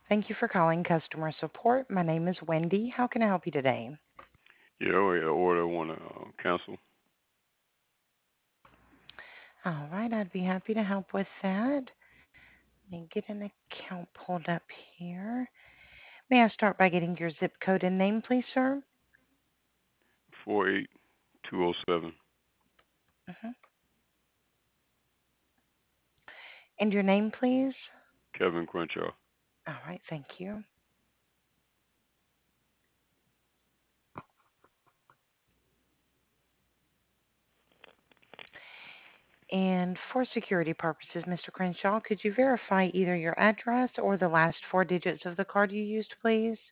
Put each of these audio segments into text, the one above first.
Thank you for calling customer support. My name is Wendy. How can I help you today? Yeah, oh yeah, order I want to cancel. All right, I'd be happy to help with that. Let me get an account pulled up here. May I start by getting your zip code and name, please, sir? 48207. hmm And your name, please? Kevin Crenshaw. All right, thank you. And for security purposes, Mr. Crenshaw, could you verify either your address or the last four digits of the card you used, please?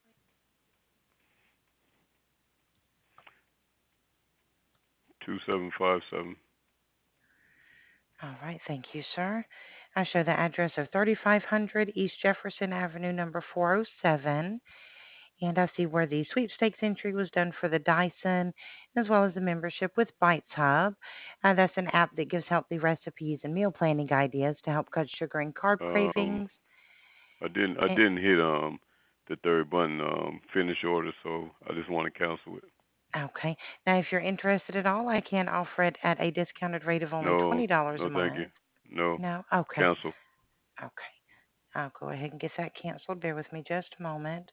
2757. All right, thank you, sir. I show the address of 3500 East Jefferson Avenue, number 407. And I see where the sweepstakes entry was done for the Dyson, as well as the membership with Bites Hub. That's an app that gives healthy recipes and meal planning ideas to help cut sugar and carb Um, cravings. I And, didn't hit the third button, finish order, so I just want to cancel it. okay. Now, if you're interested at all, I can offer it at a discounted rate of only No, $20 a no, thank you. month. No, No? Okay. cancel. Okay. I'll go ahead and get that canceled. Bear with me just a moment.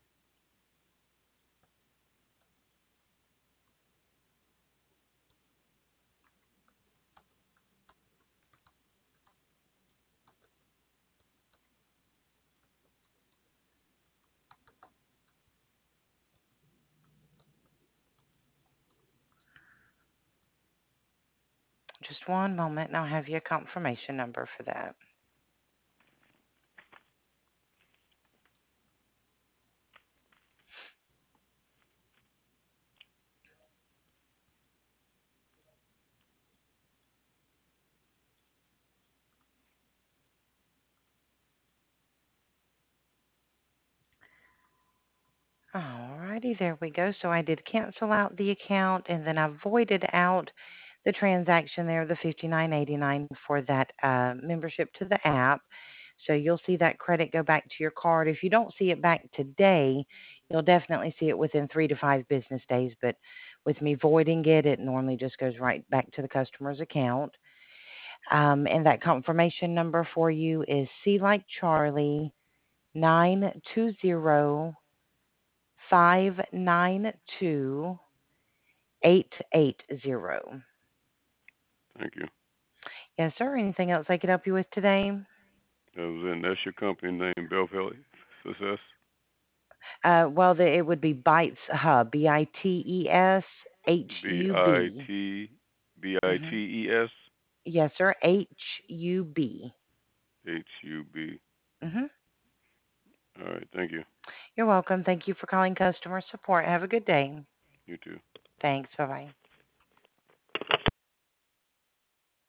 Just one moment, and I'll have you a confirmation number for that. Alrighty, there we go. So I did cancel out the account and then I voided out the transaction there, the 59.89 for that membership to the app. So you'll see that credit go back to your card. If you don't see it back today, you'll definitely see it within 3 to 5 business days. But with me voiding it, it normally just goes right back to the customer's account. And that confirmation number for you is C like Charlie 920 592 880. Thank you. Yes, sir. Anything else I could help you with today? That was in. That's your company name, Belfeld Success. It would be Bites Hub, B I BITESHUB. T B I Mm-hmm. T E S Yes, sir. HUB. HUB. Mm-hmm. All right, thank you. You're welcome. Thank you for calling customer support. Have a good day. You too. Thanks. Bye bye.